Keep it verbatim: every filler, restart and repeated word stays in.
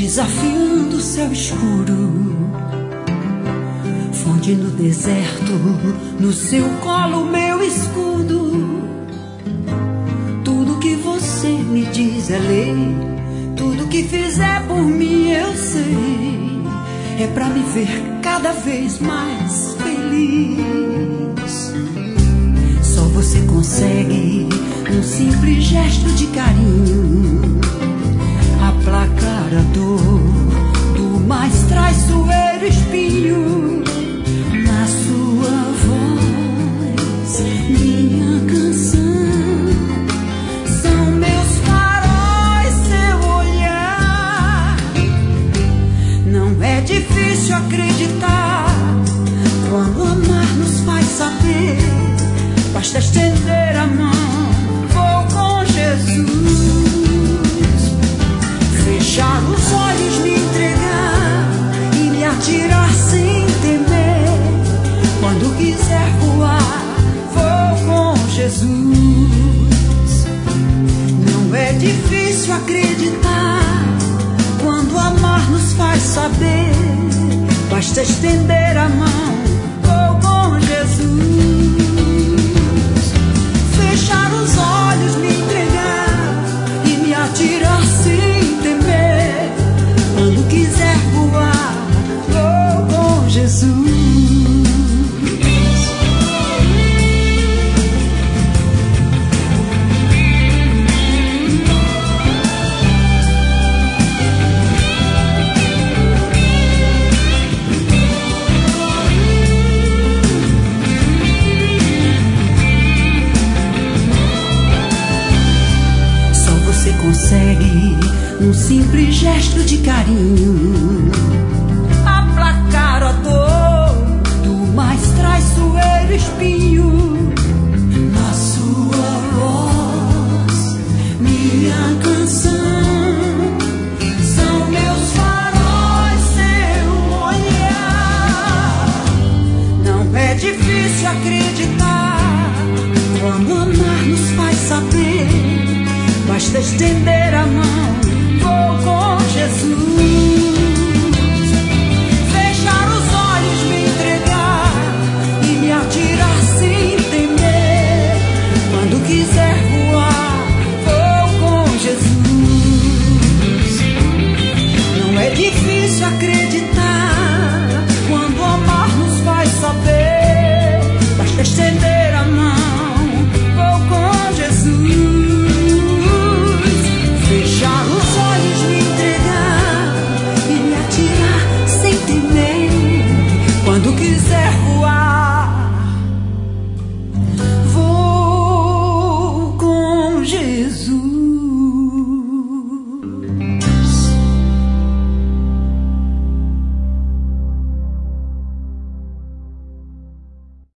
desafiando o céu escuro. Fonte no deserto, no seu colo meu escudo. Tudo que você me diz é lei, tudo que fizer por mim eu sei, é pra me ver cada vez mais feliz. Só você consegue, num simples gesto de carinho, aplacar a dor do mais traiçoeiro espinho. Na sua voz, minha canção, são meus faróis, seu olhar. Não é difícil acreditar quando amar nos faz saber. Basta estender a mão, vou com Jesus. Fechar os olhos, me entregar e me atirar sem temer. Quando quiser voar, vou com Jesus. Não é difícil acreditar quando amar nos faz saber. Basta estender a mão, vou com Jesus. Fechar os olhos, me entregar e me atirar sem temer. Quando quiser voar, vou com Jesus. Consegue, num simples gesto de carinho, aplacar a dor do mais traiçoeiro espinho. Na sua voz, minha canção, são meus faróis, seu olhar. Não é difícil acreditar quando amar nos faz saber. Basta estender a mão, vou com Jesus.